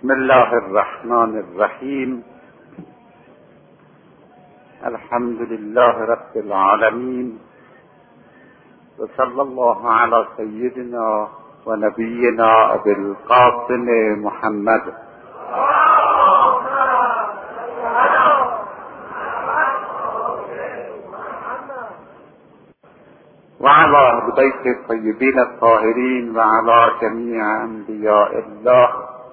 بسم الله الرحمن الرحیم. الحمد لله رب العالمین و صلی الله علی سیدنا و نبینا ابی القاسم محمد و علی اهل بیت الطیبین الطاهرین و علی جمیع انبیاء الله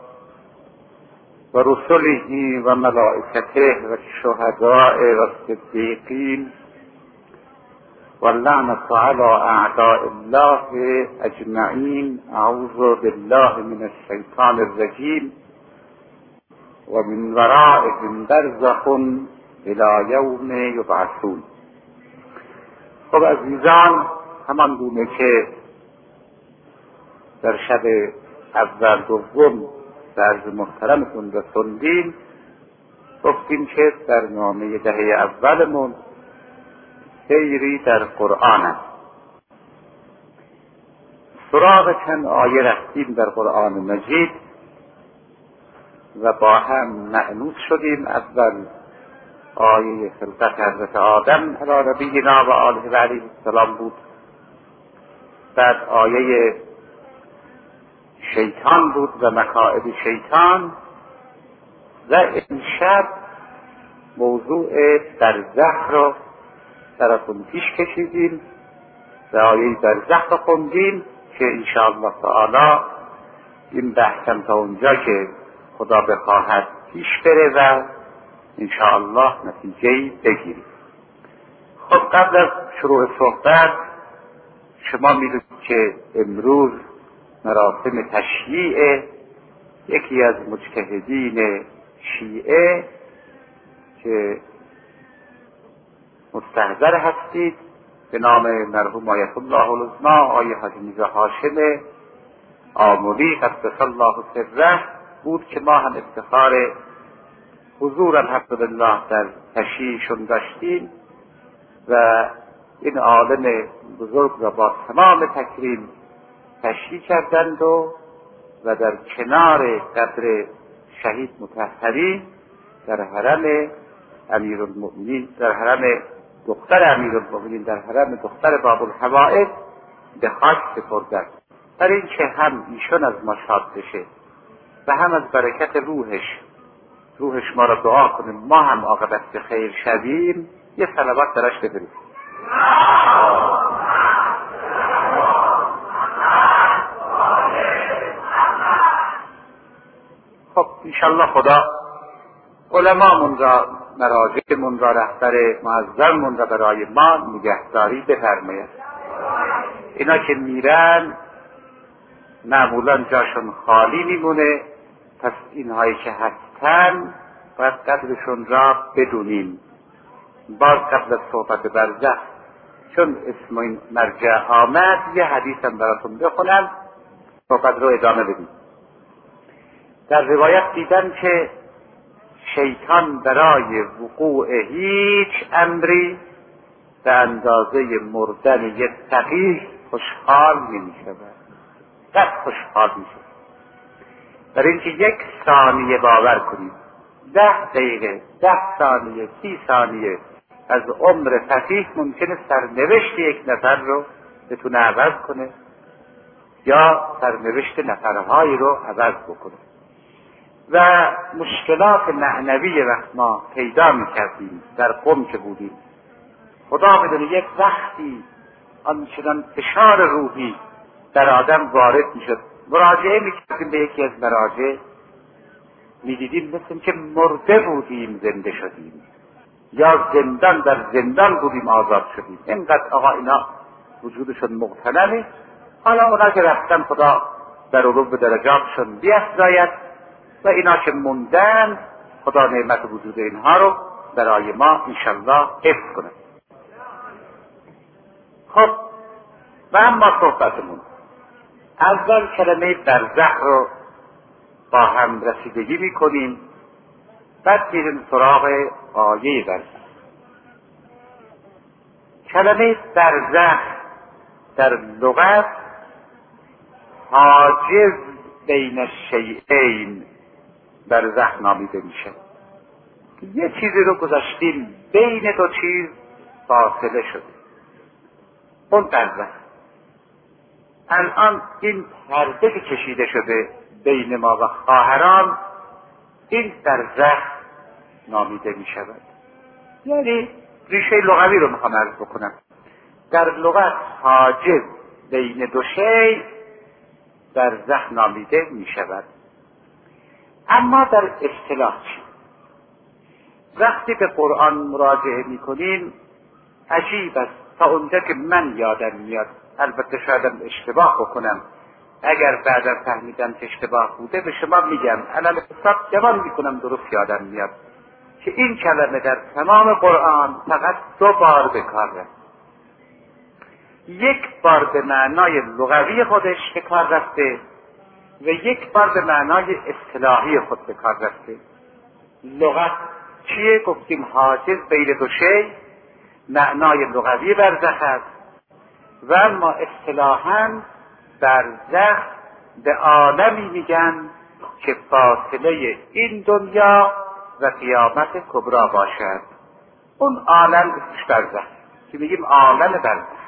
و رسله و ملائکته و الشهداء و الصدیقین و اللعنة علی اعداء الله اجمعین. اعوذ بالله من الشیطان الرجیم. و من ورائهم برزخ الی یوم یبعثون. خب عزیزان، همان گونه که در شب اول دوم درز محترمتون رسوندیم، گفتیم که برنامه دهه اولمون سیری در قرآن است. سراغ چند آیه رفتیم در قرآن مجید و با هم مأنوس شدیم. اول آیه خلقت حضرت آدم علی نبینا و آله و علیه السلام بود، بعد آیه شیطان بود و مکائد شیطان، و امشب موضوع برزخ رو براتون پیش کشیدیم و آیه برزخ رو خوندیم که انشاءالله تعالی این بحثم تا اونجا که خدا بخواهد پیش بره و انشاءالله نتیجه‌ای بگیریم. خب قبل از شروع صحبت، شما میدونید که امروز مراسم تشییع یکی از مجتهدین شیعه که مستحضر هستید به نام مرحوم آیت الله العظمی آیه حاجی میرزا هاشم آملی قدس الله سره بود که ما هم افتخار حضور الحمدلله در تشییعشون داشتیم و این عالم بزرگ را با تمام تکریم تشییع کردند و در کنار قبر شهید مطهری در حرم امیرالمؤمنین، در حرم دختر امیرالمؤمنین، در حرم دختر باب الحوائج به خاک سپردند، برای اینکه هم ایشون از ما شاد بشه و هم از برکت روحش ما را دعا کنیم ما هم عاقبت به خیر شویم. یه صلوات درش ببرید. خب انشالله خدا علمامون را، مراجعمون را، رهبر معظممون را برای ما نگهداری بفرماید. اینا که میرن معمولا جاشون خالی میمونه، پس اینهایی که هستن باید قدرشون را بدونیم. باز قبل از صحبت برزخ، چون اسم این مرجع آمد، یه حدیثم براتون بخونم، صحبت رو ادامه بدیم. در روایت دیدن که شیطان برای وقوع هیچ امری به اندازه مردن یک فقیه خوشحال نمی شود. قد خوشحال می شود. برای اینکه یک ثانیه باور کنید، 10 دقیقه، 10 ثانیه، 30 ثانیه از عمر فقیه ممکنه سرنوشت یک نفر رو بتونه عوض کنه یا سرنوشت نفرهایی رو عوض بکنه. و مشکلات معنوی وقت ما پیدا میکردیم در قم که بودیم، خدا بدونه یک وقتی آنچنان فشار روحی در آدم وارد میشد، مراجعه میکردیم به یکی از مراجع، میدیدیم مثل که مرده بودیم زنده شدیم، یا زندان در زندان بودیم آزاد شدیم. اینقدر آقا اینا وجودشون مغتنمه. حالا اونا که رفتن خدا در علو درجاتشون بیفزاید و اینا که موندن خدا نعمت وجود اینها رو برای ما انشالله حفظ کنه. خب و اما صحبتمون اول کلمه برزخ رو با هم رسیدگی میکنیم، بعد میریم سراغ آیه برزخ. کلمه برزخ در لغت حاجز بین الشیئین، برزخ نامیده میشه. یه چیزی رو گذاشتیم بین دو چیز فاصله شده، اون برزخ. الان این پرده که کشیده شده بین ما و خواهران، این برزخ نامیده می شود. یعنی ریشه لغوی رو میخوام عرض بکنم. در لغت حاجز بین دو شی برزخ نامیده می شود. اما در اصطلاح چی؟ وقتی به قرآن مراجعه می کنیم عجیب است، تا اونجا که من یادم میاد، البته شایدم اشتباه بکنم، اگر بعدا فهمیدم که اشتباه بوده به شما میگم، علل حساب جوان میکنم درست یادم میاد که این کلمه در تمام قرآن فقط 2 بار به کار رفت. یک بار به معنای لغوی خودش به کار رفته و یک بار به معنای اصطلاحی خود به کار رفته. لغت چیه؟ گفتیم حاجز بین دو شی، معنای لغوی برزخ است، و اما اصطلاحاً برزخ به عالمی میگن که فاصله این دنیا و قیامت کبرا باشد. اون عالم اسمش برزخ که میگیم عالم برزخ.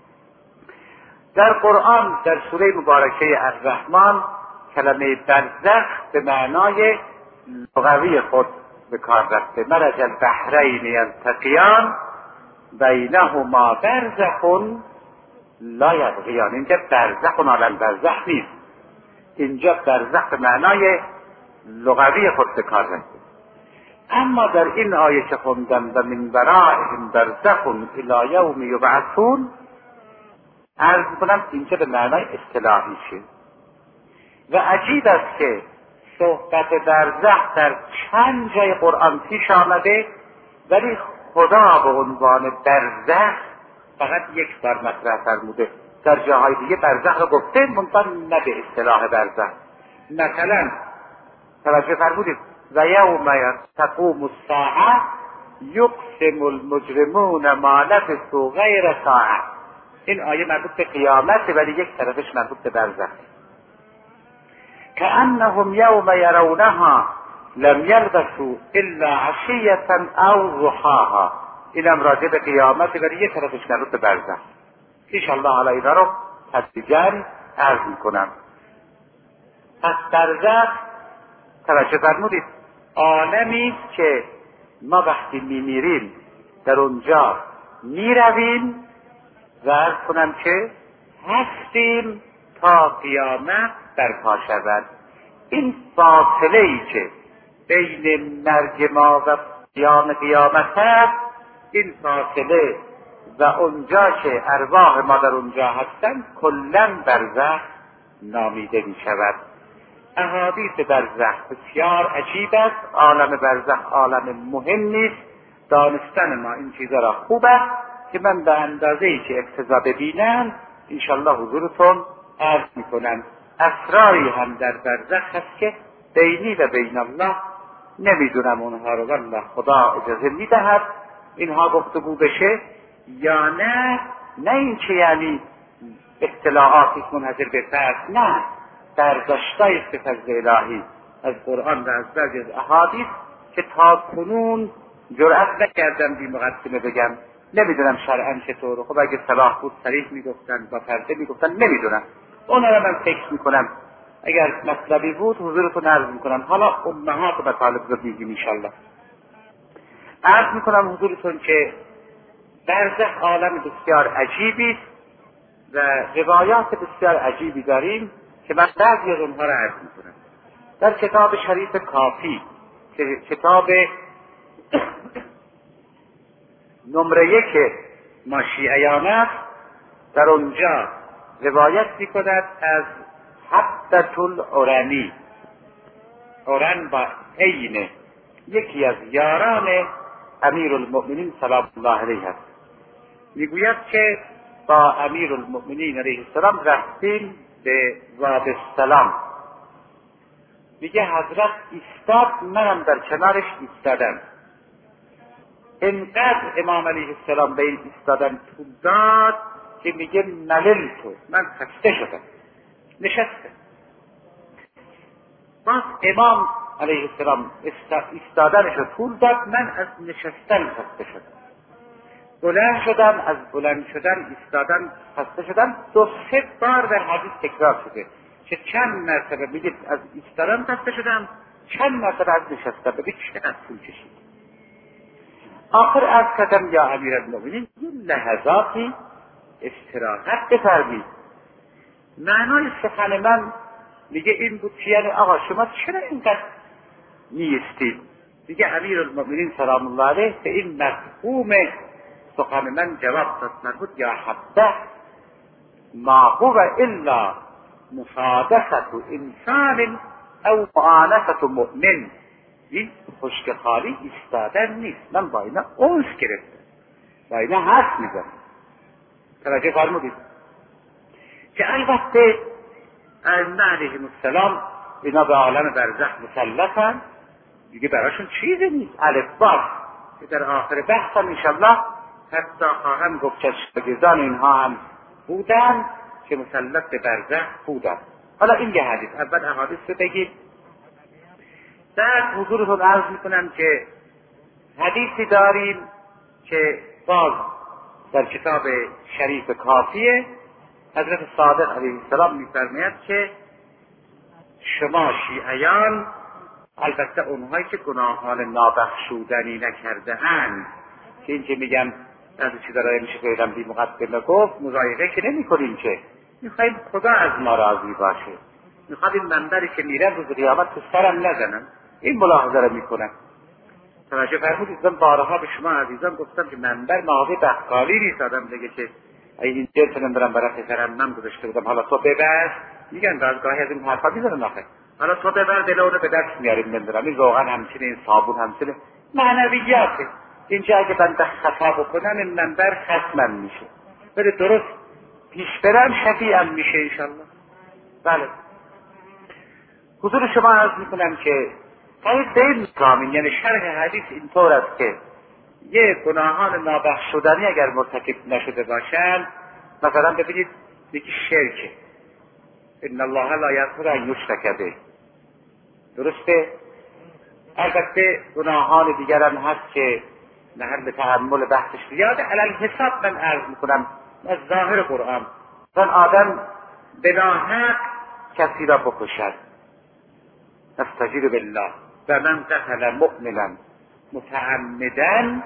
در قرآن در سوره مبارکه الرحمن کلمه برزخ به معنای لغوی خود به کار رفته. مرج البحرین یلتقیان بینهما برزخ لا یبغیان. اینجا برزخ و عالم برزخ نیست، اینجا برزخ به معنای لغوی خود به کار رفته. اما در این آیه که خوندم و من ورائهم برزخ الی یوم یبعثون، عرض میکنم اینجا به معنای اصطلاحی شه. و عجیب است که صحبت برزخ در چند جای قرآن پیش آمده، ولی خدا به عنوان برزخ فقط یک بار مطرح فرموده. در جاهای دیگه برزخ رو گفته، منتها نه به اصطلاح برزخ. مثلا توجه فرمودید و یوم تقوم الساعه یقسم المجرمون ما لبثوا غیر ساعه. این آیه مربوط به قیامت ولی یک طرفش مربوط به برزخ. کأنهم یوم یرونها لم یلبثوا الا عشیة او ضحاها. اینم راجع به قیامت ولی یک طرفش مربوط به برزخ. انشاءالله حالا اینا رو تدریجاً عرض میکنم. پس برزخ توجه فرمودید عالمی است که ما وقتی میمیریم در اونجا میرویم و عرض کنم که هستیم تا قیامت برپا شود. این فاصله ای که بین مرگ ما و قیامت هست، این فاصله و اونجا که ارواح ما در اونجا هستند کلاً برزخ نامیده می شود. احادیث برزخ بسیار عجیب است. عالم برزخ عالم مهمی است. دانستن ما این چیزا را خوب است که من به اندازه‌ای که اقتضا ببینم انشالله حضورتون عرض میکنم. اسراری هم در برزخ هست که بینی و بین الله نمیدونم اونها رو، والله خدا اجازه میدهد اینها گفتگو بشه یا نه. نه این که یعنی اطلاعاتی منحصر به فرد، نه، برداشتای است فضل الهی از قرآن و از بعضی از احادیث که تا کنون جرأت نکردم بی مقدمه بگم. نمیدونم شرعاً چطور. خب اگه صلاح بود صریح میگفتن، با پرده میگفتن، نمیدونم. اونا رو من فکر میکنم اگر مطلبی بود حضورتون عرض میکنم. حالا امهات مطالب رو میگیم انشالله. عرض میکنم حضورتون که برزخ عالم بسیار عجیبی است و روایات بسیار عجیبی داریم که من بعضی از اونها را عرض میکنم. در کتاب شریف کافی که کتاب نمره 1 ما شیعیان است، در اونجا روایت میکند از حبة العرنی. عرن با عین یکی از یاران امیرالمؤمنین سلام الله علیه است. میگوید که با امیرالمؤمنین علیه السلام رفتیم به وادی السلام. میگه حضرت ایستاد، منم در کنارش ایستادم. انقدر امام علیه السلام به این ایستادن طول داد که میگه مللتو، من خسته شدم، نشسته. باز امام علیه السلام ایستادنش رو طول داد، من از نشستن خسته شدم. بلند شدم، از بلند شدن ایستادن خسته شدم. 2-3 بار در حدیث تکرار شده که چند مرتبه میگید از ایستادن خسته شدم، چند مرتبه از نشستن. ببین چقدر طول کشید. آخر از کردم یا امیرالمؤمنین یه لحظاتی استراحت بفرمید. معنای سخن من میگه این بود که یعنی آقا شما چرا اینقدر نیستید؟ میگه امیرالمؤمنین سلام الله علیه به این مفهوم سخن من جواب داد، فرمود یا حبه ما هو الا مصادفه انسان او معانسه مؤمن. این خشک خالی ایستادن نیست، من با اینا اونس گرفتم، با اینا حرف میزنم. توجه فرمودید که البته ائمه علیهم السلام اینا به عالم برزخ مسلطن، دیگه براشون چیزی نیست، الفبا که در آخر بحث هم انشالله حتی خواهم گفت که شاگردان اینها هم بودن که مسلط به برزخ بودن. حالا این یه حدیث، اول احادیث رو بگید، بعد حضورتون عرض میکنم که حدیثی داریم که باز در کتاب شریف کافیه حضرت صادق علیه السلام میفرماید که شما شیعیان، البته اونهایی که گناهان نابخشودنی نکرده اند، که این که میگن از چیزا را میشه پیدم بی مقدمه گفت، مضایقه که نمی کنیم، که میخوایم خدا از ما راضی باشه، میخواد این منبری که میرن روز قیامت تو سرم نزنن. این ملاحظه را میکنن. توجه فرمودید. من بارها به شما عزیزان گفتم که منبر ماهی بخالی نیست. آدم بگه که این جلسه نمیدارم برای پسرم من گذاشته بودم حالا تو ببر، میگن بعضگاهی از این حرفا میزنن آخه حالا تو ببر دلونو به دست میاریم نمیدونم این روغن همچینه، این صابون همچینه، معنویاته. اینجا اگه بنده خطا بکنم این منبر ختمم میشه، ولی درست پیش برم شفیعم میشه انشالله. بله حضور شما عرض میکنم که قید به این مقامین، یعنی شرح حدیث اینطور است که یه گناهان نابخشودنی اگر مرتکب نشده باشند، مثلا ببینید یکی شرکه، ان الله لا یغفر ان یشرک به، درسته؟ البته گناهان دیگر هم هست که محل تأمل بحثش زیاده. علی حساب من عرض میکنم از ظاهر قرآن، چون آدم بلا حق کسی را بکشد، نستجیر بالله و من قتل مؤمنا متعمدا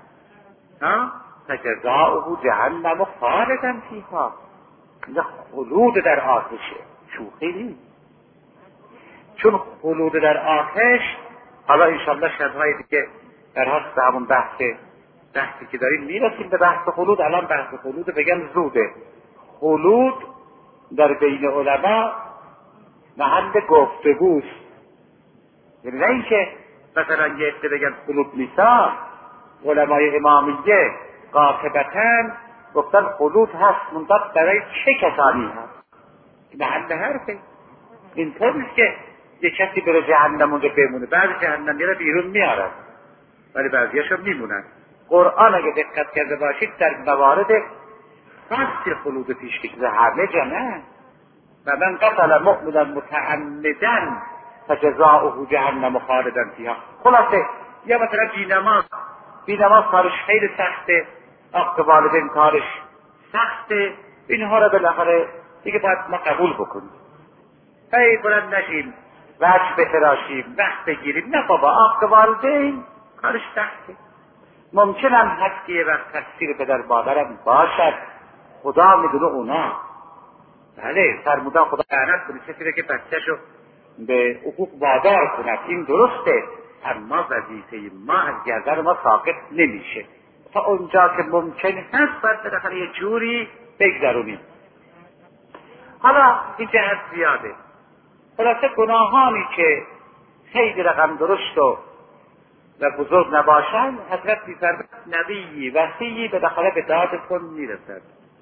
فجزاؤه جهنم خالدا فیها. اینجا خلود در آتشه، شوخی نیست. چون خلود در آتش، حالا انشاءالله شبهای دیگه در حال به همون بحثی که داریم میرسیم به بحث خلود. الان بحث خلود بگم زوده. خلود در بین علما محل گفتگوست، یعنی نه اینکه مثلا یه عده بگن خلود نیستا. علمای امامیه قاطبتاً گفتن خلود هست، منتها برای چه کسانی هست؟ محل حرفه. اینطور نیست که یه کسی بره جهنم اونجا بمونه، بعضی جهنمی را بیرون میارن ولی بعضیاشون میمونن. قرآن اگه دقت کرده باشید در موارد خاصی خلود پیش کشیده، همه جا نه. و من قتل مؤمنا متعمدا فجزاؤه جهنم خالدا فیها. خلاصه یا مثلا بینماز کارش خیلی سخته، عقد والدین کارش سخته، اینها را بالاخره دیگه باید ما قبول بکنیم. هی بلند نشیم وجه بتراشیم وقت بگیریم، نه بابا عقد والدین کارش سخته. ممکن هم هست که یه وقت تقصیر پدر مادرم باشد، خدا میدونه اونا. بله فرمودن خدا لعنت کنه کسی که بچه‌شو به حقوق وادار کند، این درسته، اما وظیفه ما از گردن ما ساقط نمیشه. تا اونجا که ممکن هست باید بالاخره یه جوری بگذرونیم. حالا این جهت زیاده. خلاصه گناهانی که خیلی رقم درشت و بزرگ نباشند، حضرت می‌فرماید نبی وصی بالاخره به داد کن میرسد.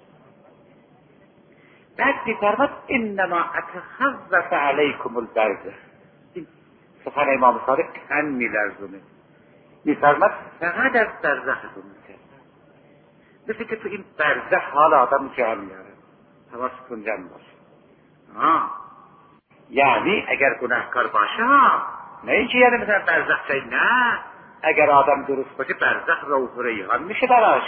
بعد می‌فرماید انما اتخوف علیکم البرزخ. این سخن امام صادق کن میلرزونه. می‌فرماید فقط از برزختون می‌ترسم. مثل که تو این برزخ حال آدم جان میاره، حواستون جمع باشه. یعنی اگر گناهکار باشه نه اینکه یعنی مثلا برزخ جایی، نه، اگر آدم درست باشه برزخ روح و ریحان میشه براش.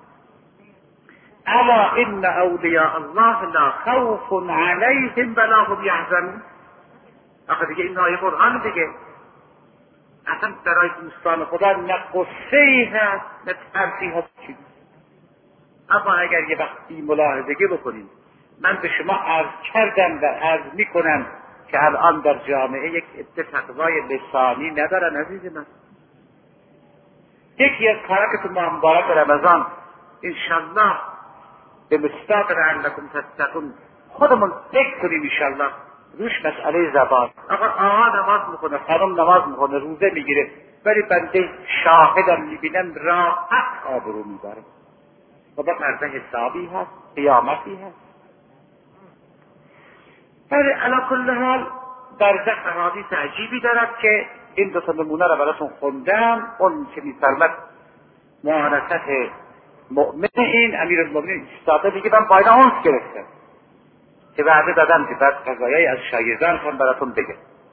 الا ان اولیاء الله لا خوف علیهم ولا هم یحزنون. آخه دیگه این آیه قرآن دیگه، اصلا برای دوستان خدا نه قصه‌ای هست نه ترسی هست چیزی. اما اگر یه وقتی ملاحظگی بکنیم، من به شما عرض کردم و عرض میکنم که الان در جامعه یک عده تقوای لسانی ندارن عزیز من. یکی از کارا که تو ماه مبارک رمضان انشالله به مصداق لعلکم تتقون خودمون فکر کنیم انشالله روش مسئله زبان. آقا نماز میکنه، خانم نماز میکنه، روزه میگیره، ولی بنده شاهدم میبینم راحت آبرو میبره و با مرده حسابی هست، قیامتی هست. ولی علی کل حال برزخ احادیث عجیبی دارد که این دو تا نمونه را براتون خوندم. اون که میفرمد معانست مؤمن، این امیرالمؤمنین استاده دیگه من باید اونس گرفتم که وعده دادم که بعد قضایای از شاگردان خون براتون بگم.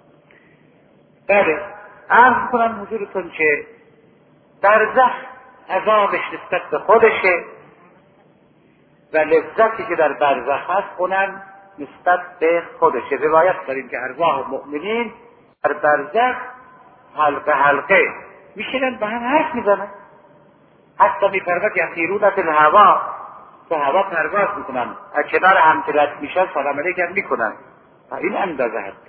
بله، عرض کنم حضورتون که برزخ عذابش نسبت به خودشه و لذتی که در برزخ هست اونم نسبت به خودشه. روایت داریم که ارواح مؤمنین در برزخ حلقه حلقه میشینن با هم حرف میزنن، حتی میفرمد یسیرون فی الهوا، به هوا پرواز میکنن، از کنار هم که رد میشن سلام علیکم میکنن و این اندازه هست.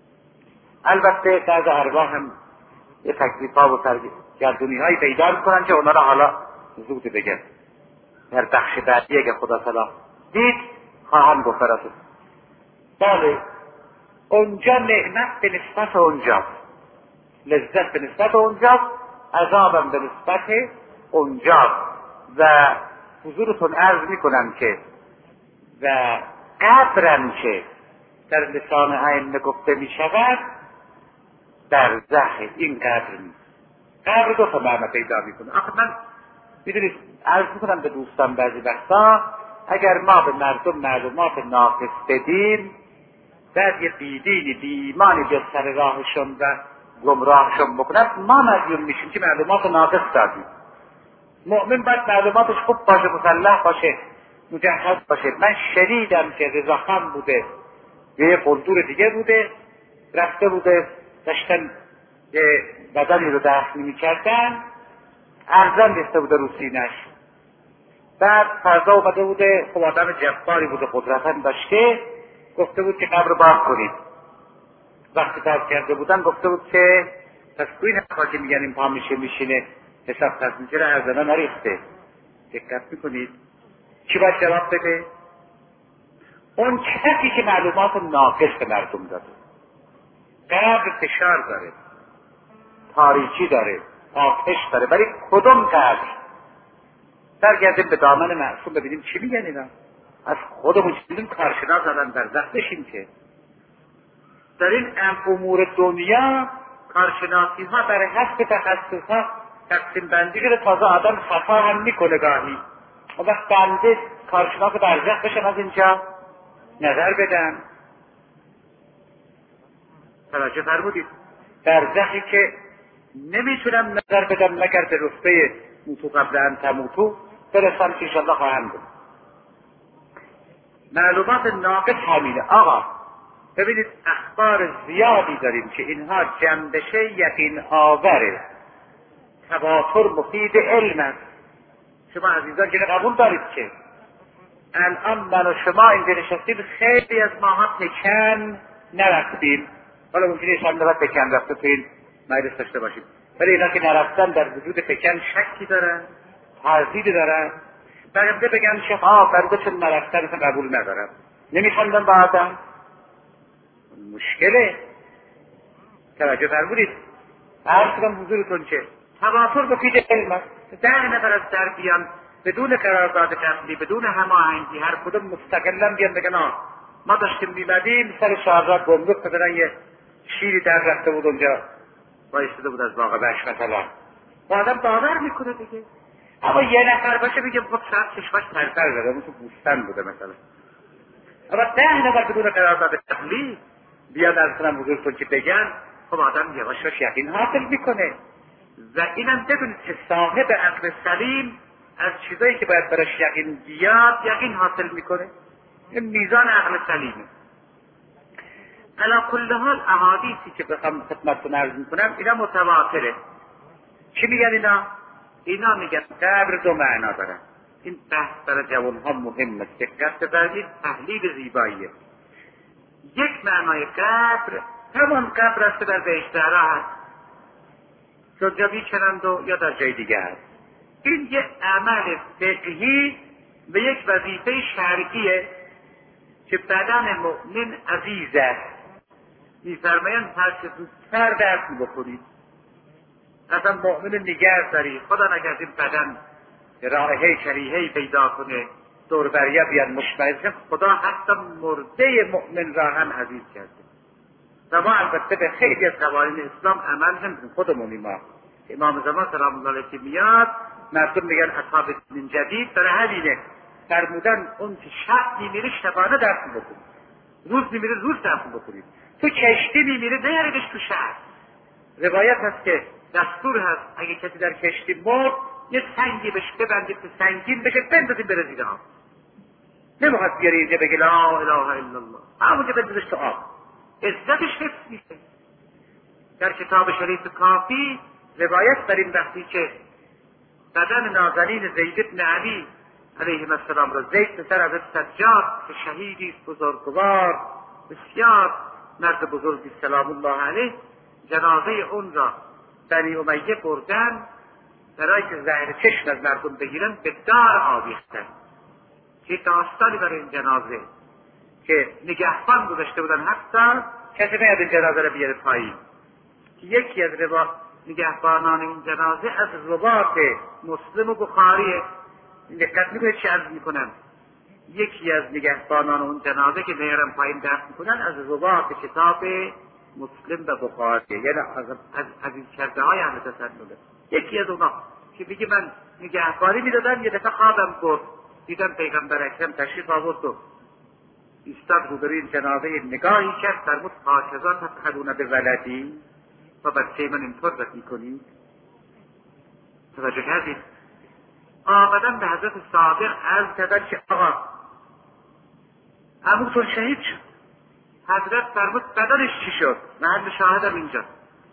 البته بعض ارواح هم یه تکلیف‌ها و سرگردونی‌هایی پیدا میکنن که اونا را حالا زود بگن در بخش بعدی اگه خدا صلاح دید خواهم گفت براتون. بله، اونجا نعمت به نسبت اونجا، لذت به نسبت اونجا، عذابم به نسبت اونجا. و حضورتون عرض میکنم که و قبرم که در لسان ائمه گفته میشود برزخ، این قبر نیست. قبر دو تا معنی پیدا میکنه. آخه من میدونید عرض میکنم به دوستان بعضی وقتا اگر ما به مردم معلومات ناقص بدیم، بعد یه بیدینی بی ایمانی به سر راهشون و گمراهشون بکنن، ما مدیون میشیم که معلومات ناقص دادیم. مؤمن باید معلوماتش خوب باشه، مسلح باشه، مجهز باشه. من شنیدم که رضاخان بوده یه قلدور دیگه بوده، رفته بوده داشتن یه بدنی رو دفن میکردن، ارزن ریخته بوده رو سینه‌اش. بعد فردا اومده بوده، خب آدم جباری بوده، قدرتن داشته، گفته بود که قبر باز کنید. وقتی باز کرده بودن گفته بود که پس کوی نخواه که میگن این پا میشینه حساب تصمیه را ارزنه نریخته. دقت میکنید چی باید جواب بده؟ اون کسی که معلومات ناقص به مردم داده. قبر فشار داره، تاریکی داره، آتش داره، ولی کدوم قبر؟ برگردیم به دامن معصوم ببینیم چی میگن اینا. از خودمون چیزیم کارشناس زدن در زخ بشیم که در این امور دنیا کارشناسی ها در حسب تخصص ها تقسیم بندی شده، تازه آدم خطا هم میکنه گاهی. و وقت بنده کارشناس برزخ بشم از اینجا نظر بدم. توجه فرمودید؟ برزخی که نمیتونم نظر بدم مگر به رتبه موتو قبل ان تموتو برسم که انشاءالله خواهم بود. معلومات ناقص همینه. آقا ببینید اخبار زیادی داریم که اینها جنبش یقین آوره، تواتر مفید علم است. شما عزیزان که قبول دارید که الان من و شما اینجا نشستیم، خیلی از ماها پکن نرفتیم، حالا ممکنه شما نباید پکن رفته تو این مجلس داشته باشیم، ولی اینا که نرفتن در وجود پکن شکی دارن، تردید دارن. بنده بگن شیخ بنده چون نرفتن قبول ندارم، نمیخواندم با آدم، مشکله. توجه فرمودید؟ عرض کنم حضورتون که تواتر مفید علم است. 10 نفر از در بیان بدون قرارداد قبلی، بدون هماهنگی، هر کدوم مستقلا بیان بگن ما داشتیم میبدیم سر شهرزاد گمرک بدن یه شیری در رفته بود اونجا بایستده بود از باغ بش مثلا، و آدم باور میکنه دیگه. اما یه نفر باشه میگه خود شاید چشماش ترتر زده، اون تو بوستان بوده مثلا. اما 10 نفر بدون قرارداد قبلی بیاد از کنم حضورتون که بگن خب آدم یواش یقین حاصل میکنه. و اینم بدونید که صاحب عقل سلیم از چیزایی که باید براش یقین بیاد یقین حاصل میکنه. این میزان عقل سلیمه. علی کل حال احادیثی که بخوام خدمتتون عرض میکنم اینا متواتره. چی میگن اینا میگن قبر دو معنا دارن. این بحث برای جوانها مهمه. دقت بفرمایید، تحلیل زیباییه. یک معنای قبر همان قبر است که در بهشت‌ها هست، جا میکنند و یا در جای دیگه هست. این یه عمل فقهی و یک وظیفه شرعیه که بدن مؤمن عزیز است. میفرمایند هر چه زودتر درس بخورید، اصلا مؤمن نگه دارید. خدا نگه این بدن رائحه شریحه‌ای پیدا کنه، دور بریا بیان مشمعز، خدا حتی مرده مؤمن را هم عزیز کرده. و ما البته به خیلی از قوانین اسلام عمل نمی‌کنیم. خودمونی ما امام زمان سلام الله علیه که میاد مردم میگن اصحاب دین جدید، برای همینه فرمودن اون که شب میمیره شبانه درس بکنید، روز میمیره روز درس بکنید. تو کشتی میمیره نیاریدش تو شهر. روایت هست که دستور هست اگه کسی در کشتی مرد یه سنگی بهش ببندید که سنگین بشه بندازید بره زیر آب. نمیخواد بیاره اینجا بگه لا اله الا الله، همونجا بندازش تو آب، عزتش حفظ میشه. در کتاب شریف کافی روایت بر این وقتی که بدن نازنین زید بن علی علیه السلام را، زید پسر حضرت سجاد که شهیدی بزرگوار بسیار مرد بزرگی سلام الله علیه، جنازه اون را بنی امیه بردن برای که زهر چشم از مردم بگیرن، به دار آویختن. که داستانی برای این جنازه که نگهبان گذاشته بودن، حتی کسی نیاد این جنازه را بیاره پایین. یکی از نگهبانان این جنازه از رباط مسلم و بخاریه. دقت میکنید چه عرض میکنم؟ یکی از نگهبانان اون جنازه که میارن پایین درس میکنن از رباط کتاب مسلم و بخاریه، یعنی از این کرده های اهل تسننه. یکی از اونا که بگه من نگهبانی میدادم، یه دفعه خوابم برد، دیدم پیغمبر اکرم تشریف آورد و ایستاد روبروی این جنازه نگاهی کرد، فرمود هاکذا تفعلون بولدی، و بچه من اینطور رد میکنید. توجه کردید؟ آمدن به حضرت صادق عرض کردن که آقا عموتون شهید شد. حضرت فرمود بدنش چی شد؟ محل شاهدم اینجا.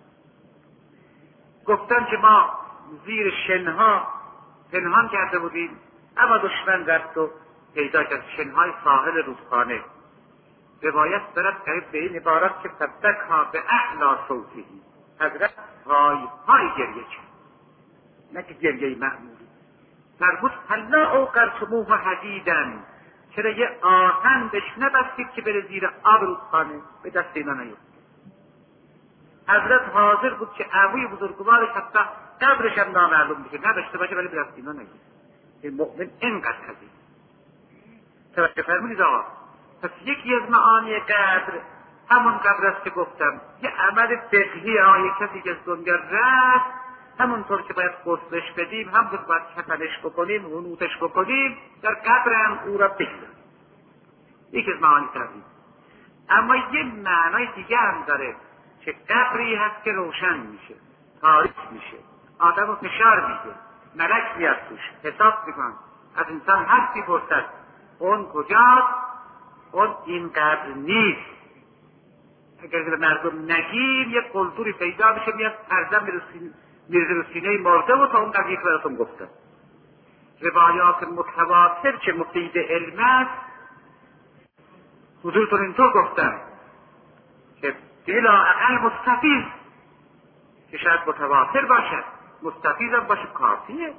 گفتن که ما زیر شنها پنهان کرده بودیم، اما دشمن رفت و پیدا کرد، شنهای ساحل رودخانه. روایت دارد قریب به این عبارت که فبکها به اعلی صوتی، حضرت های گریه کرد، نه که گریه معمولی. فرمود هلا اوقرتموه حدیدن، چرا یه آهن بهش نبستید که بره زیر آب رودخانه، به دست اینا نیفت. حضرت حاضر بود که عموی بزرگوارش حتی قبرش هم نامعلوم بشه، نداشته باشه، ولی به دست اینا نیفت. این مؤمن اینقدر عزیز. توجه فرمودید آقا. پس یکی از معانی قبر همون قبر است که گفتم، یه عمل فقهی. آیه کسی که از دنیا رفت همونطور که باید غسلش بدیم، همونطور باید کفنش بکنیم، حنوطش بکنیم، در قبر هم او را بگذاریم. یکی از معانی تغییر. اما یه معنای دیگه هم داره که قبری هست که روشن میشه، تاریک میشه، آدم رو فشار میده، ملک میاد توش، حساب میکن، از انسان حرفی پرسد اون کجاست؟ اون این قبر نیست. اگر به مردم نگیم یه قلدوری پیدا میشه، میاد ارزم میرزه رو سینه مرده و تا اون قضیه که براتون گفتم. روایات متواتر که مفید علم است، حضورتون اینطور گفتم که بلا اقل مستفیض که شاید متواتر باشد، مستفیض هم باشه کافیه.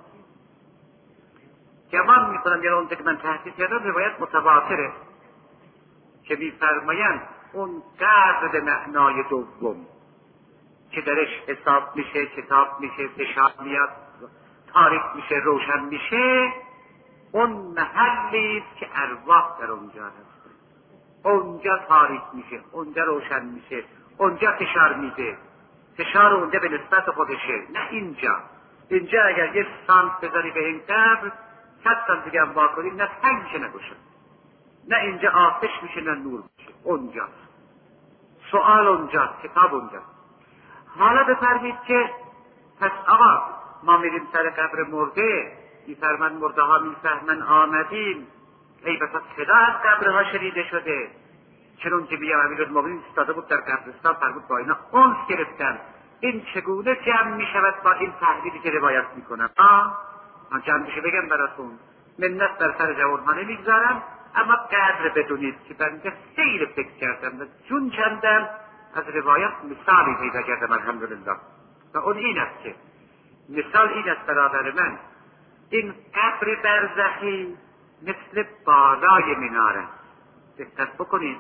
گمان میکنم یعنی اونجا که من تحقیق کردم روایت متواتره که میفرمایند اون قدر به معنای دوم که درش حساب میشه، کتاب میشه، فشار میاد، تاریک میشه، روشن میشه، اون محلی است که ارواح در اونجا هست. اونجا تاریک میشه، اونجا روشن میشه، اونجا فشار میده. فشار اونجا به نسبت خودشه، نه اینجا. اینجا اگر یه سانت بذاری به این قبر، 100 سال دیگه هم واکنی، نه تنگ میشه نه گوشه، نه اینجا آتش میشه نه نور میشه. اونجاست، سؤال اونجاست، کتاب اونجاست. حالا بفرمید که پس آقا ما میریم سر قبر مرده، میفرمند مرده ها میفهمن آمدیم، ای بسا صدا از قبرها شنیده شده، چون که بیم امیرالمومنین ایستاده بود در قبرستان، فرمود با اینا انس گرفتن، این چگونه جمع میشود با این تحلیلی که روایت میکنم؟ من جمع بشه بگم براتون، منت در سر جوانها نمیگذارم، اما قدر بدونید که بنده سیر فکر کردم و جون کندم، از روایت مثالی پیدا کردم الحمدلله، و اون این است که مثال این است برادر من، این قبر برزخی مثل بالای مناره، دقت بکنید،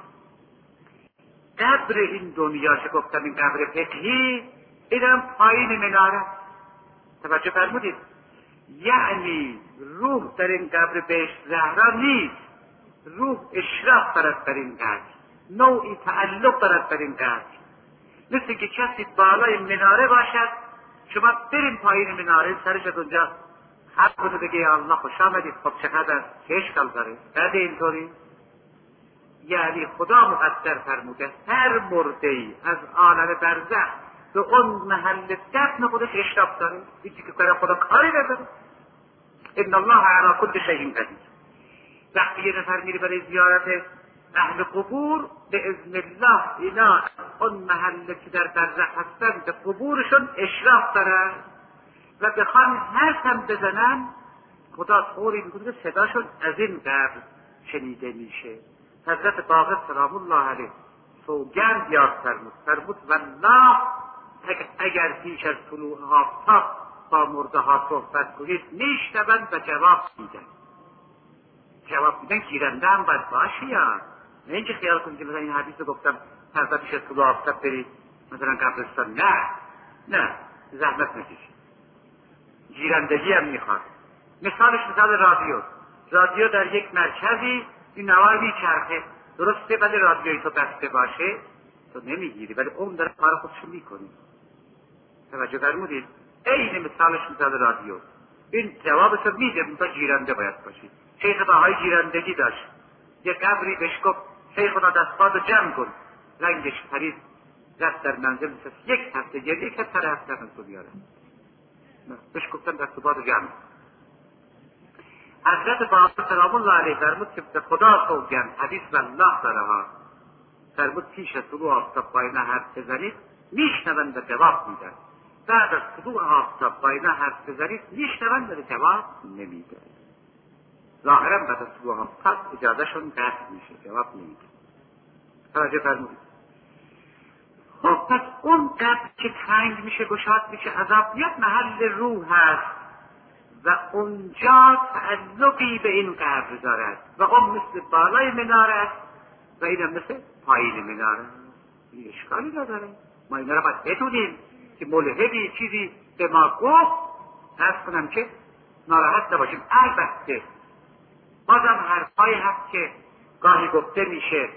قبر این دنیا که گفتم این قبر فقهی، اینم پایین مناره، توجه فرمودید، یعنی روح در این قبر بهشت زهرا نیست، روح اشراف دارد در این قبر، نوعی تعلق دارد در این قبر، مثل که کسی بالای مناره باشد، شما برین پایین مناره، سرش از اونجا حق کنه بگه یا الله خوش آمدید، خب چقدر چه اشکال داره؟ بعد اینطوری یعنی خدا مقدر فرموده هر مرده‌ای از عالم برزخ به اون محل دفن خودش اشراف داره، هیچی که کنه خدا کاری نداره. ان الله علی کل شیء قدیر. وقتی یه نفر میره برای زیارت اهل قبور، به اذن الله اینا اون محله که در برزخ هستن به قبورشون اشراف دارن و بخوان حرف هم بزنن، خدا طوری میکنه که صداشون از این قبر شنیده میشه. حضرت باقر سلام الله علیه سوگند یاد فرمود والله اگر پیش از طلوع آفتاب با مرده ها صحبت کنید میشنوند و جواب میدن. جواب میدن گیرنده هم باید باشی، یا نه اینکه خیال کنید که مثلا این حدیث رو گفتم فردا پیش از طلوع آفتاب برید مثلا قبرستان، نه زحمت نکشید، گیرندگی هم میخواد. مثالش مثال رادیو در یک مرکزی این نوار میچرخه، درسته، ولی رادیوی تو بسته باشه تو نمیگیری، ولی اون داره کار خودشو میکنه. توجه فرمودید؟ این مثالش مثال رادیو، این جوابشو میده، تا گیرنده باید باشید. شیخ بهایی گیرندگی داشت، یه قبری بهش گفت شیخنا دستبادو جمع کن، رنگش پرید، رفت در منزل مثل یک هفته گریه که سر هفته نفسو بیاره، بهش گفتم دستبادو جمع کن. حضرت باقر سلام الله علیه فرمود که به خدا سوگند، حدیث والله داره ها، فرمود پیش از طلوع آفتاب با اینا حرف بزنید میشنوند و جواب میدن، بعد از طلوع آفتاب با اینا حرف بزنید میشنوند و جواب نمیدن. ظاهرا بعد از طلوع آفتاب اجازهشون قطع میشه، جواب نمیدن. توجه فرمودید؟ خب پس اون قبر که تنگ میشه، گشاد میشه، عذابیت محل روح هست و اونجا تعلقی به این قبر دارد و اون مثل بالای مناره است و اینم مثل پایین مناره. این اشکالی نداره، ما اینا رو باید بدونیم که ملحدی چیزی به ما گفت عرض کنم که ناراحت نباشیم. البته بازم حرفایی هست که گاهی گفته میشه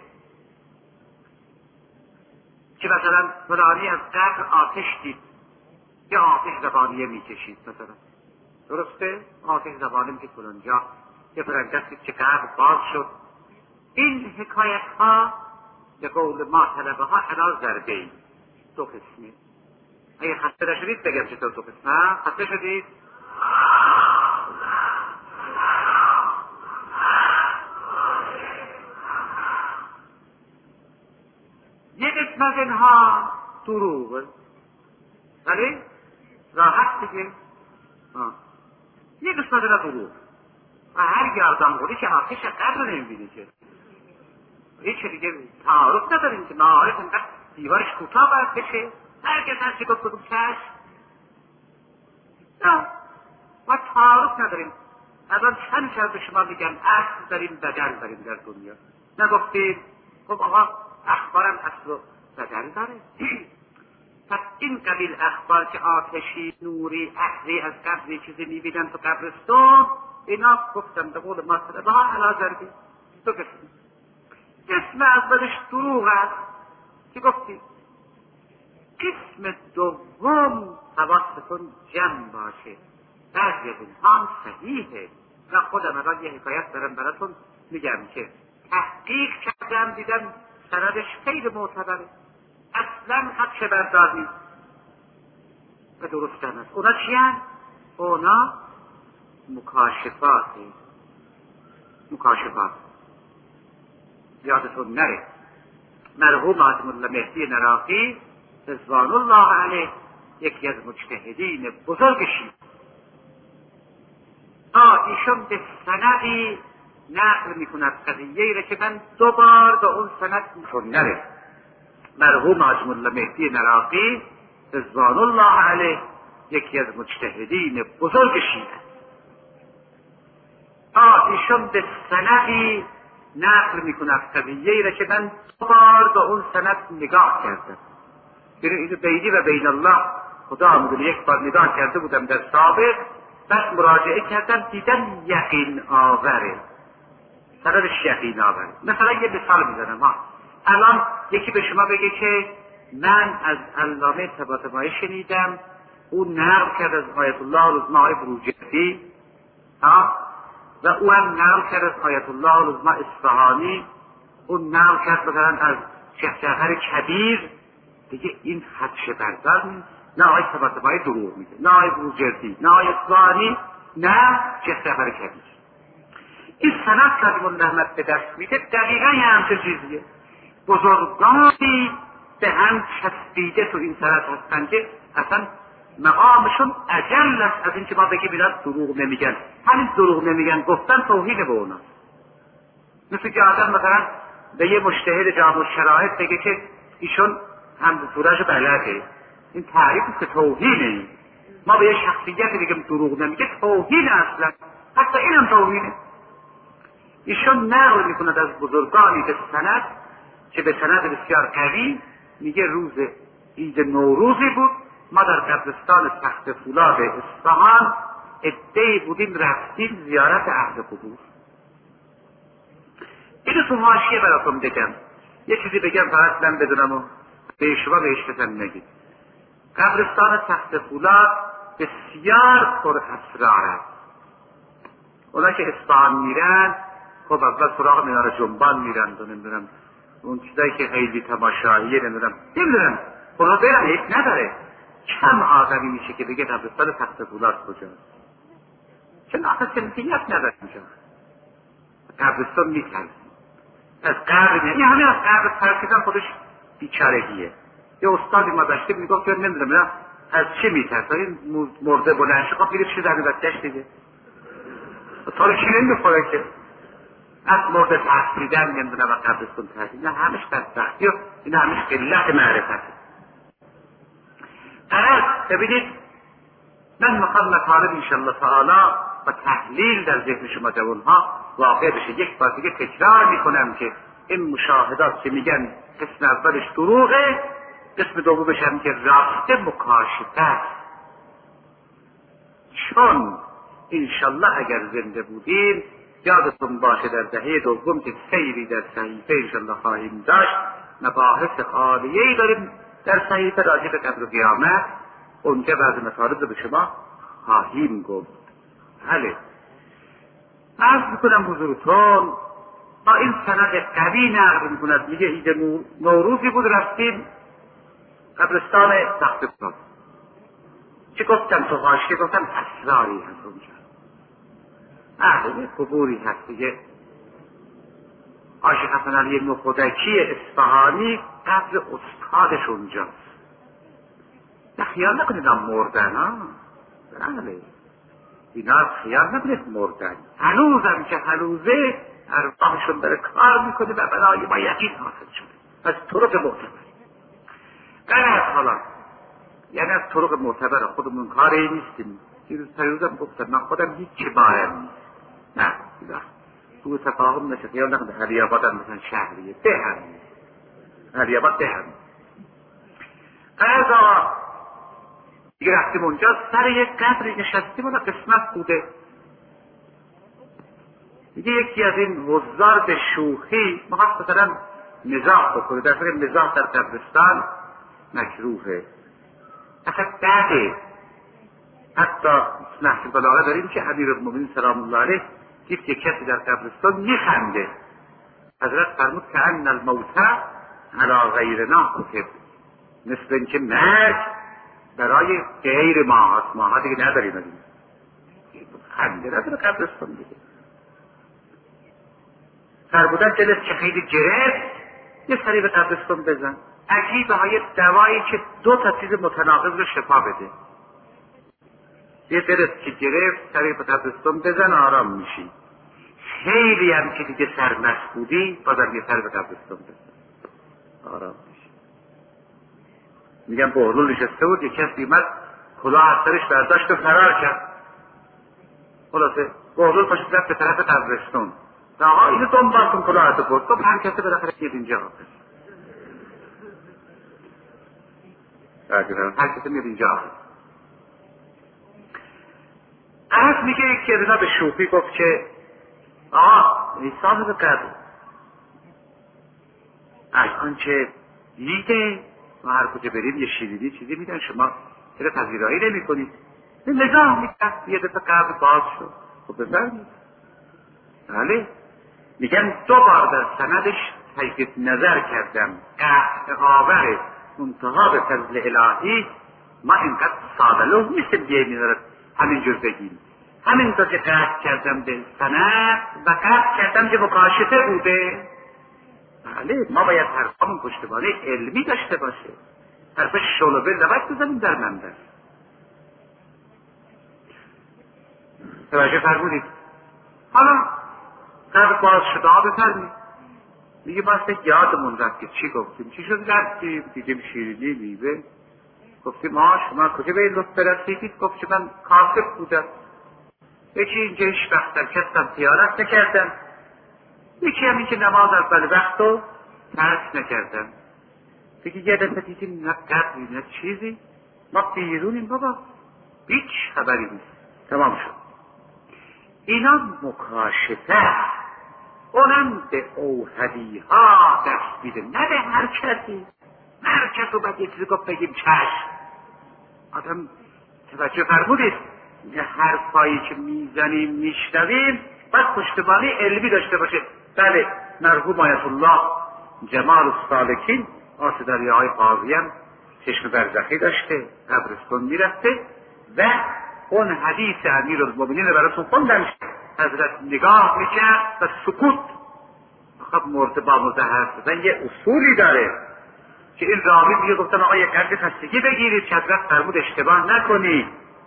که مثلا فلانی از قبر آتش دید یا آتش زبانیه میکشید، مثلا درسته؟ آتش زبانیم که فلانجا یه فرنگستی که قبر باز شد. این حکایت ها به قول ما طلبه ها علا ضربه ای، دو قسمه. اگه خسته نشدید بگم چطور دو قسمه؟ خسته شدید؟ یه قسم از اینها دروغه، ولی راحت دیگه. یه قسم از اینها دروغ و هر گردان بودی که آتش قبر نمیبینی که هیچ دیگه تعارف نداریم که معارف انقدر دیوارش کوتاه باید بشه، هر کس هر چی گفت بگم چشم، نه ما تعارف نداریم. الان چند شب به شما میگن اصل داریم بدل داریم در دنیا، نگفتید خب آقا اخبارم اصل و بدل داره. پس این قبیل اخبار که آتشی، نوری، اهلی از قبری چیزی میبینن تو قبرستان، اینا گفتم به قول ما طلبه ها علا ضربی، دو قسم اولش دروغ است که گفتی، قسم دوم حواستون جمع باشه، بعضی از اینها صحیحه و خودم الان یه حکایت دارم براتون میگم که تحقیق کردم دیدم سندش خیلی معتبره، اصلا حق بردار نیست. و درست هم هست. اونا چی هست؟ اونا مکاشفات یادتون نره. مرحوم آدم الله مهدی نراقی رضوان الله علیه یکی از مجتهدین بزرگ شیعه، ایشون به سندی نقل میکند قضیه‌ای را که من دوبار به اون سند نره. مرحوم آدم الله مهدی نراقی رضوان الله علیه یکی از مجتهدین بزرگ شیعه، ایشون به سندی نقل میکند قضیه‌ای را که من دوبار به اون سند نگاه کردم. اینو بینی و بین الله خدا میدونه، یک بار نگاه کرده بودم در سابق، بعد مراجعه کردم دیدم یقین آوره، سندش یقین آوره. مثلا یه مثال میزنم الان یکی به شما بگه که من از علامه طباطبایی شنیدم، او نقل کرد از آیت الله العظمی آقای بروجردی، و او هم نقل کرد از آیت الله العظمی اصفهانی، اون نقل کرد مثلا از شیخ جعفر کبیر. دیگه این خدشه بردار نیست. نه آقای طباطبایی دروغ میگه، نه آقای بروجردی، نه آقای اصفهانی، نه شیخ جعفر کبیر. این سند که از رحمت به دست میده دقیقا یه همچه چیزیه. بزرگانی به هم چسبیده تو این سند هستن که اصلا مقامشون اجل است از اینکه ما بگیم اینا دروغ نمیگن. همین دروغ نمیگن گفتن توهین به اونا. مثل که آدم مثلا به یه مجتهد جامع الشرایط بگه که ایشون هم سورهشو بلده، این تعریف که توهینه. این ما به یه شخصیت بگیم دروغ نمیگه توهین اصلا، حتی اینم توهینه. ایشون نقل میکند از بزرگانی به سند که به سند بسیار قوی میگه روز عید نوروزی بود، ما در قبرستان تخت فولاد اصفهان عده‌ای بودیم رفتیم زیارت اهل قبور. اینو تو حاشیه براتون بگم، یه چیزی بگم فقط من بدونم و به شما بهش نگید. قبرستان تخت فولاد بسیار پر اسرار است. اونا که اصفهان میرن خب اول سراغ منار جنبان میرن و نمیدونم اون چیزایی که خیلی تماشاییه نمیدونم اونا برن، هیچ نداره. کم آدمی میشه که بگه قبرستان تخت فولاد کجاست، چون آخه سمتیت نداره اینجا. قبرستان میترسیم از قبر، این همه از قبر ترسیدن خودش بیچارگیه. یه استادی ما داشتیم میگفت که نمیدونم از چه میترسن، این مرده بلند شد خب چه در بچهش دیگه تا رو چی نمیخوره که از مرده ترسیدن نمیدونم و قبرستان ترسیدن، نه همش بدبختی و این همش قلت معرفته. ببینید من میخوام مطالب انشاءالله تعالی و تحلیل در ذهن شما جوانها واقع بشه. یک بار دیگه تکرار میکنم که این مشاهدات که میگن قسم اولش دروغه، قسم دومش هم که راسته مکاشفه است. چون انشاءالله اگر زنده بودیم یادتون باشه در دهه دوم که سیری در صحیفه انشاءالله خواهیم داشت، مباحث عالیه‌ای داریم در صحیفه راجع به قبر و قیامت، اونجا بعض مطالب رو به شما خواهیم گفت. بله عرض میکنم حضورتون با این سند قوی نقل میکند، میگه عید نوروزی بود رفتیم قبرستان تخت فولاد. چه گفتم تو حاشیه؟ گفتم اسراری هست اونجا، اهل قبوری هست دیگه. عاشق حسن علی نخودکی اصفهانی قبر استادش اونجاست. نه خیال نکنید هم مردن ها، بله اینا خیال نکنید مردن، هنوزم که هنوزه ارواحشون داره کار میکنه و برای ما یقین حاصل شده از طرق معتبر. غلط حالا یعنی از طرق معتبر خودمون کاری نیستیم. پیروزم گفتم من خودم هیچی بایم نه تو تفاهم نشه، خیال نکنید علی‌آباد هم مثلا شهریه دهم، علی‌آباد دهم قضا دیگه رفتیم اونجا سر یک قبری نشستیم و قسمت بوده دیگه. یکی از این وزار به شوخی مخواست مثلا مزاح بکنه، در فکر مزاح در قبرستان مکروهه، اصلا بده. حتی نحن بلاغه داریم که امیرالمومنین سلام الله علیه دید یک کسی در قبرستان میخنده، حضرت فرمود که ان الموت علی غیرنا کتب، مثل اینکه مرگ برای غیر ماهاست، ماها دیگه نداریم. خنده نداره قبرستان دیگه. فرمودن دلت که خیلی گرفت یه سری به قبرستان بزن. عجیبه های دوایی که دو تا چیز متناقض رو شفا بده. یه دلت که گرفت سری به قبرستان بزن آرام میشی. خیلی هم که دیگه سرمست بودی بازم یه سری به قبرستان بزن آرام میشی. میگم بهلول نشسته بود، یک کسی اومد کلاه از سرش برداشت و فرار کرد. خلاصه بهلول پاشید رفت به طرف قبرستان. آقا اینو دنبال کن کلاهتو برد. تو هر کسی بالاخره میاد اینجا. هر کسی میاد اینجا. عرض میگه که اینا به شوخی گفت که آقا لیسان رو قدر الان که دیده ما هر کجا بریم یه شیرینی چیزی میدن، شما چرا پذیرایی نمی کنید؟ نگاه میکرد یه دفعه قبر باز شد. خب بفرمید. بله میگن 2 بار در سندش تجدید نظر کردم قطع آور منتها به فضل الهی ما اینقدر ساده لوح نیستیم بیایی میدارد همینجور بگیم. همین تا که قطع کردم به سند و قطع کردم که مکاشفه بوده. بله ما باید حرفامون پشتوانه علمی داشته باشه. حرف شلوبه نباید بزنیم در منبر. توجه فرمودید. حالا قبل باز شده ها بفرمید. میگه باسته یادمون رفت که چی گفتیم، چی شد رفتیم دیدیم شیرینی میوه، گفتیم شما کجا به این لطف برسیدید؟ گفت که من کافر بودم، یکی اینجا هیچ وقت در کسم تیارت نکردم، یکی هم این که نماز اول وقت رو ترک نکردم. دیگه یه دفعه دیدیم نه قدری نه چیزی، ما بیرونیم بابا هیچ خبری نیست. تمام شد. اینا مکاشفه، اونم به اوهدی ها دست میده، نه به هر کسی. هر کس رو باید یه چیزی گفت بگیم چشم. آدم توجه فرمودید، یه حرفایی که میزنیم میشنویم باید پشتوانه علمی داشته باشه. بله مرحوم آیت الله جمال السالکین آس دریاهای قاضی هم چشم برزخی داشته، قبرستان میرفته و اون حدیث امیرالمومنین رو براتون خوندم. حضرت نگاه میکرد و سکوت. خب مرده با مزهر شدن یه اصولی داره که این راوی دیگه گفتن آقا یک قدر خستگی بگیرید که حضرت فرمود اشتباه نکنید،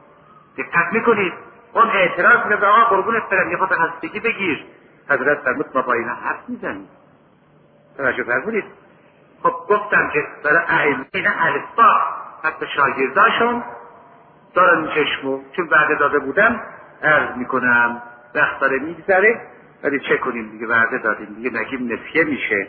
دقت میکنید. اون اعتراض میکنه آقا قربونت برم یه خود خستگی بگیر. حضرت فرمود ما با اینا حرف میزنیم. توجه فرمودید. خب گفتم که برای ائمه اینا الفبا حتی شاگرداشون دارن چشمو، چون وعده داده بودم عرض میکنم وقت داره میگذره ولی چه کنیم دیگه، وعده دادیم دیگه نگیم نسیه میشه.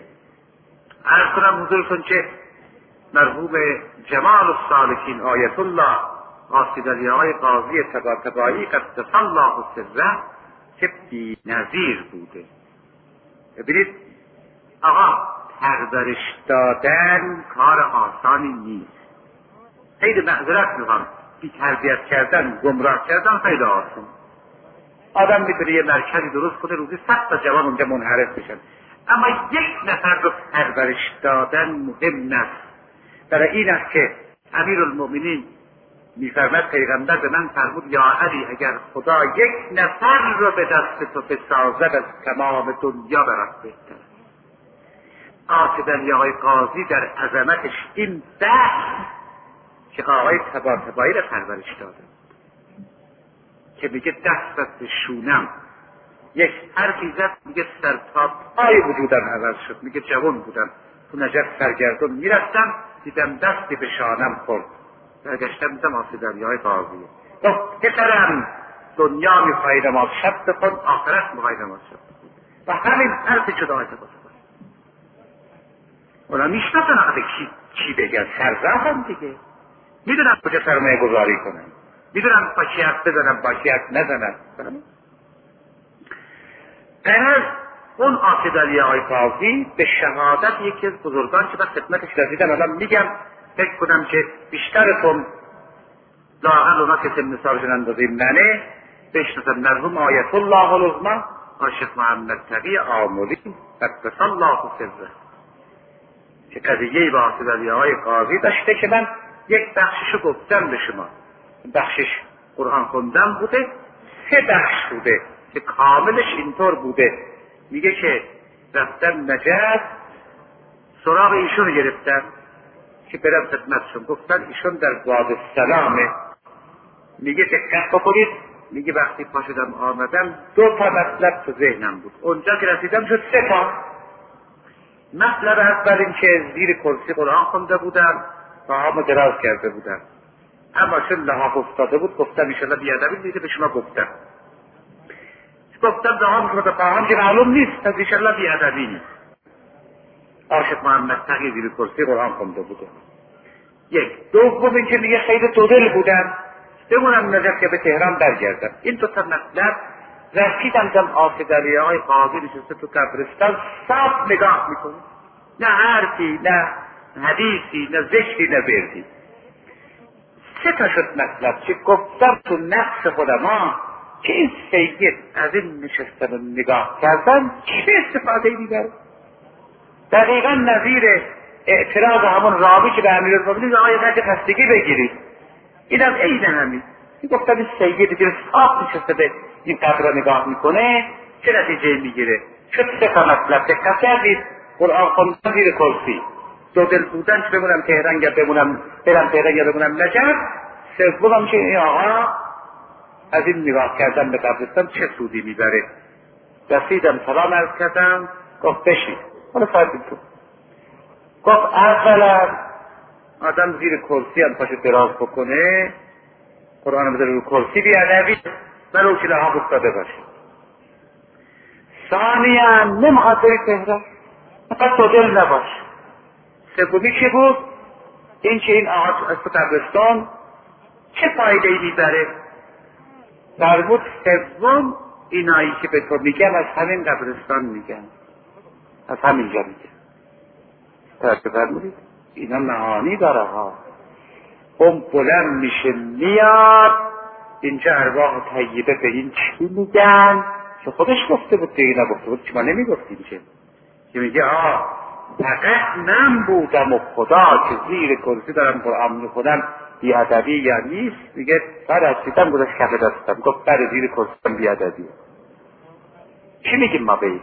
عرض کنم حضورتون که مرحوم جمال السالکین آیت الله آسیدالیهای قاضی طباطبایی قدس الله سره که بی نظیر بوده. ببینید آقا پرورش دادن کار آسانی نیست. خیلی معذرت میخوام، بی تربیت کردن گمراه کردن خیلی آسان. آدم میتونه یه مرکزی درست کنه روزی 100 تا جوان اونجا منحرف بشن، اما یک نفر رو پرورش دادن مهم است. برای این است که امیرالمومنین میفرماد پیغمبر به من فرمود یا علی اگر خدا یک نفر رو به دست تو بسازد از تمام دنیا برات بهتر. آقای آقای قاضی در عظمتش این بحث که آقای طباطبایی رو پرورش داده که میگه دست از شونم یک حرفی زد میگه سر تا پای وجودم عوض شد. میگه جوان بودم تو نجف سرگردون میرفتم دیدم دستی به شانم خورد، برگشتم دیدم آسیدالیهای قاضیه. گفت پسرم دنیا میخواهی نماز شب بخون، آخرت میخواهی نماز شب بخون. و همین حرفی شد آقای طباطبایی. اونا میشناسن آقا چی بگن، سرزاهم دیگه، میدونم کجا سرمایه گذاری کنن، میدونم با کی حرف بزنم با کی حرف نزنم. قرار اون آسیدالی آقای قاضی به شهادت یکی از بزرگان که من خدمتش رسیدم الان میگم، فکر کنم که بیشترتون لااقل اونا که سن سالشون اندازه منه بشناسن. مرحوم آیت الله العظمی عاشق محمد تقی آملی قدس الله سره که قضیه با آسیدالی آقای قاضی داشته که من یک بخششو گفتم به شما، بخشش قرآن خوندن بوده، 3 بخش بوده که کاملش اینطور بوده. میگه که رفتن نجف، سراغ ایشون گرفتن که برم خدمتشون، گفتن ایشون در وادی السلامه. میگه دقت بکنید، میگه وقتی پا شدم آمدم 2 تا مطلب تو ذهنم بود، اونجا که رسیدم شد 3 تا. مطلب اول این که زیر کرسی قرآن خونده بودم، پاهامو دراز کرده بودم، اما چون لحاف افتاده بود گفتم انشالله بیادبی دیگه به شما گفتم لحاف افتاده پاهم که معلوم نیست، از انشالله بیادبی نیست. عاشق محمد تقی زیر کرسی قرآن خونده بوده. یک. دوم این که میگه خیلی دودل بودم، بمونم نجف که به تهران برگردم. این 2 تا مطلب رسیدم دم آفدالیه های قاضی نشسته تو قبرستان، صاف نگاه میکنه، نه حرفی نه حدیثی نه زشتی نه بردی. 3 تا شد مطلب که گفتم تو نفس خودم که این سید از این نشستن و نگاه کردن چه استفاده میبره؟ دقیقا نظیر اعتراض همون راوی که به امیرالمومنین آقای قدر خستگی بگیرید، اینم عین همین که گفتم این سیدی که صاف نشسته به این قبر را نگاه میکنه چه نتیجه میگیره؟ شد 3 تا مطلب. دقت کردید؟ قرآن خوندن زیر کرسی، دودل بودن که بمونم تهران یا برم تهران یا بمونم نجف. سومم که این آقا از این نگاه کردن به قبرستان چه سودی میبره. رسیدم سلام عرض کردم، گفت بشید. حالا فرضی تو گفت اولا آدم زیر کرسی هم پاشو دراز بکنه، قرآن بذاره رو کرسی بیادبی ولو که لحاف افتاده باشه. ثانیا نمیخواد بری تهران، فقط تو دل نباش. سومی چی بود؟ این که این آقا از تو قبرستان چه فایده ای میبره؟ فرمود سوم اینایی که به تو میگم از همین قبرستان میگم، از همینجا میگم. توجه فرمودید؟ اینا معانی داره ها. اون بلند میشه میاد اینجا، ارواح طیبه به این چی میگن که خودش گفته بود، دیگه نگفته بود که ما نمیگفتیم که میگه فقط من بودم و خدا که زیر کرسی دارم قرآن میخونم بیادبی یا نیست. میگه فرستیدم گذاشت کف دستم، گفت بر زیر کرسیم بیادبی. چی میگیم ما به این؟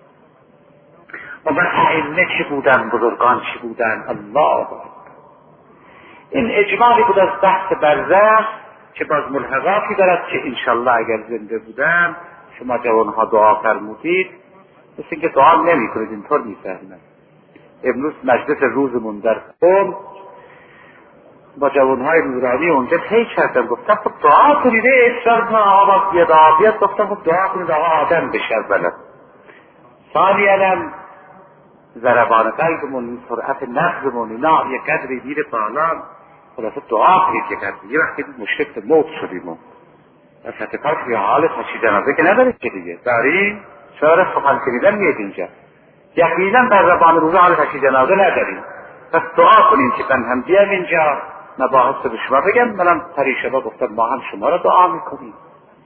و بس ائمه چی بودن، بزرگان چی بودن؟ الله. این اجمالی بود از بحث برزخ که باز ملحقاتی دارد که انشالله اگر زنده بودم شما جوانها دعا فرمودید، مثل اینکه دعا نمی کنید، اینطور میفهمن. امروز مجلس روزمون در قم با جوانهای نورانی اونجا طی کردم، گفتم خب دعا کنید، اصرار کنید آقا بیاد آبیاد، گفتم خب دعا کنید آقا آدم بشه اولا. ثانیاً ضربان قلبمون، سرعت نبضمون اینا یک قدری میره بالا، خلاصه دعا کنید یک قدری. یه وقتی مشکل موت شدیم و وسط کار که حال تشییع جنازه که ندارید که دیگه داریم شعر سخن شنیدن میاد اینجا، یقینا در زبان روزه حال تشییع جنازه نداریم. پس دعا کنیم که من هم بیام اینجا مباحث به شما بگم. منم پریشبا گفتم ما هم شما را دعا میکنیم.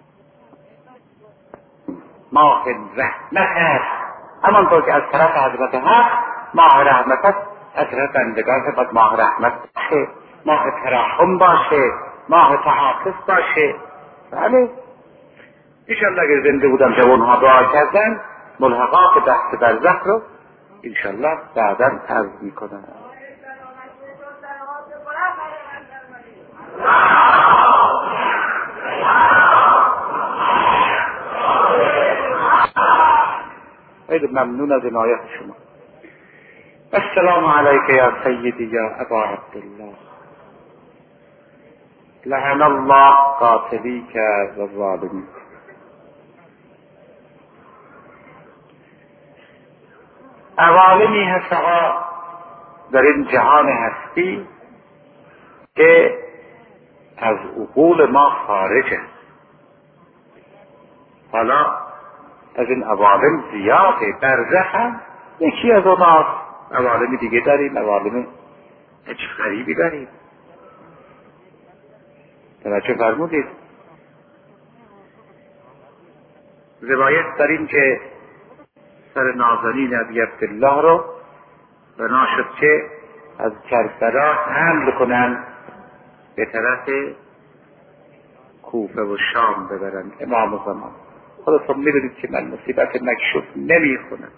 ماه رحمت است، همانطور که از طرف حضرت حق ماه رحمت است، از طرف بندگان باید ماه رحمت باشه، ماه ترحم باشه، ماه تحافظ باشه. بله انشالله اگر زنده بودم جوانها دعا کردن ملحقات بحث برزخ رو انشالله بعدا عرض میکنم. خیلی ممنون از عنایت شما. السلام علیک یا سیدی یا ابا عبدالله، لعن الله قاتلیک و الظالمین. عوالمی هست در این جهان هستی که از عقول ما خارجه. حالا از این عوالم زیاده، برزخ هم یکی از اوناست. عوالم دیگه داریم، عوالم عجب غریبی داریم. توجه فرمودید؟ روایت داریم که سر نازنین ابی عبدالله رو بنا شد که از کربلا حمل کنن به طرف کوفه و شام ببرن امام زمان. خودتون میدونید که من مصیبت مکشوف نمیخونم،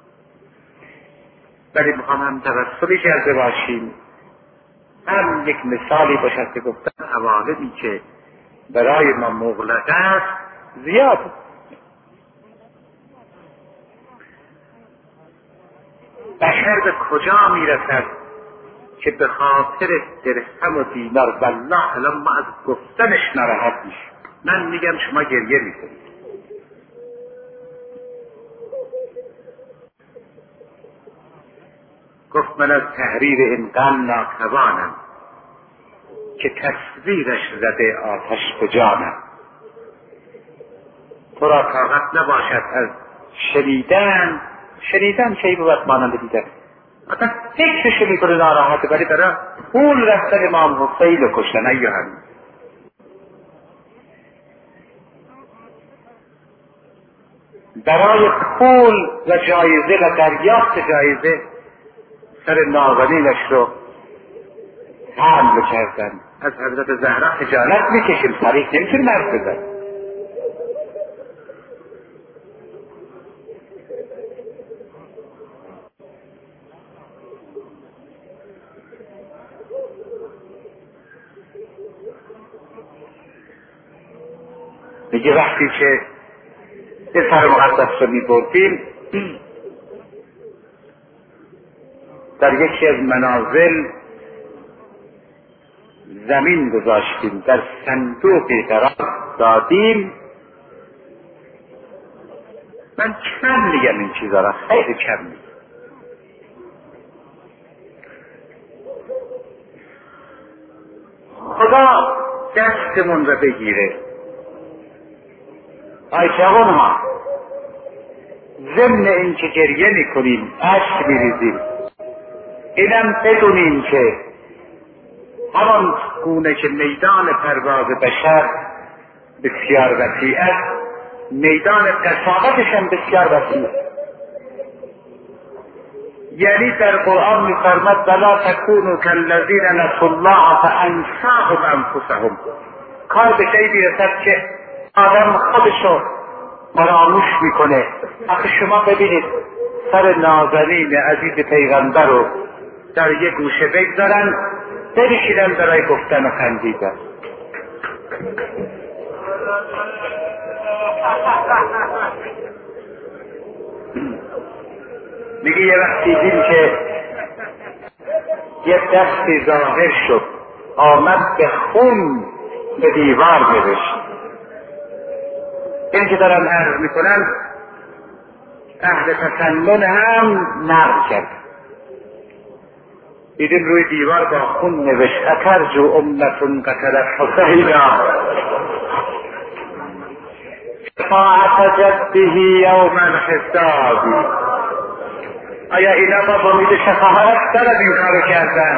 ولی میخوام هم توسلی کرده باشیم، هم یک مثالی باشد که گفتن عوالمی که برای ما مغلق است زیاد. بشر به کجا میرسد که به خاطر درهم و دینار والله الان ما از گفتنش ناراحت میشیم. من میگم شما گریه میکنید. گفت من از تحریر این غم ناتوانم که تصویرش زده آتش به جانم. تو را طاقت نباشد از شنیدن چه بود مانند دیدن. اصلا فکرشو میکنه ناراحته، ولی برای پول رفتن امام حسین رو کشتن. ایوهن برای پول و جایزه و دریافت جایزه سر نازنینش رو حمل کردن. از حضرت زهرا خجالت میکشیم، تاریخ نمیتونیم حرف بزنیم. میگه وقتی که این سر مقدس رو میبردیم در یکی از منازل زمین گذاشتیم، در صندوقی قرار دادیم. من کم میگم این چیزا را، خیلی کم میگم. خدا دستمون را بگیره. ای جوان‌ها، ضمن این که گریه میکنیم، اشک میریزیم، اینم بدونیم که همان گونه که میدان پرواز بشر بسیار وسیع است، میدان قساوتش هم بسیار وسیع است. یعنی در قرآن می‌فرماد ولا تکونوا کالذین نسوا الله فانساهم انفسهم. کار به جایی میرسد که آدم خودشو فراموش میکنه. آخه شما ببینید سر نازنین عزیز پیغمبر رو در یک گوشه بگذارن، بنشینن برای گفتن و خندیدن. میگه یه وقتی دید که یه دستی ظاهر شد آمد به خون به دیوار نوشت. این که دارن عرض میکنن اهل تسنن هم نقل کرد. دیدیم روی دیوار با خون نوشت اترجو امتون قتلت حسینا شفاعت جده یوم الحساب. آیا اینا با امید شفاعت دارد این کارو کردن؟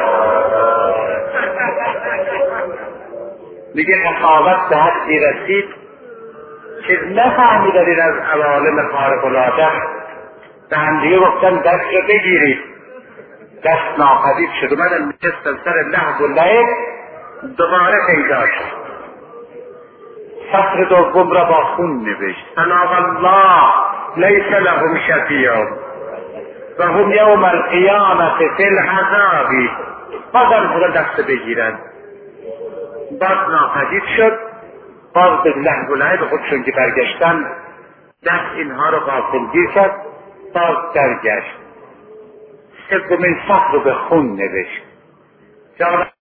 میگه قساوت به حدی رسید که نفهمیدن از عوالم خارق العاده به هم دیگه گفتن دست رو بگیرید. دست ناپدید شد. اومدن نشستن سر لهو و لعب، دوباره پیدا شد. سطر دوم را با خون نوشت سلام الله لیس لهم شفیع و هم یوم القیامت فی العذاب. بازم خدا دست بگیرن. باز ناپدید شد. باز به لهو و لعب خودشون که برگشتن دست اینها رو غافلگیر کرد. باز درگشت. سومین سطر رو به خون نوشت.